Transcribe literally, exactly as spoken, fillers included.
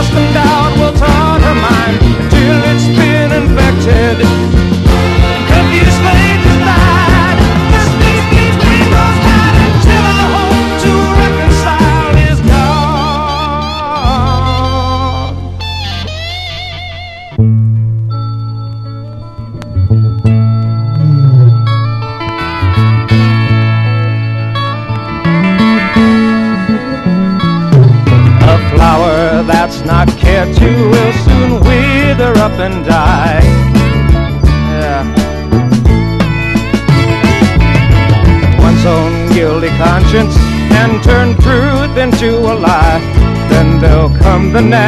Lust and doubt will taunt her mind until it's been infected. Confused faith is died. The space between those tied until our hope to reconcile is gone. A flower that's not cared to will soon wither up and die. Yeah. One's own guilty conscience can turn truth into a lie. Then there'll come the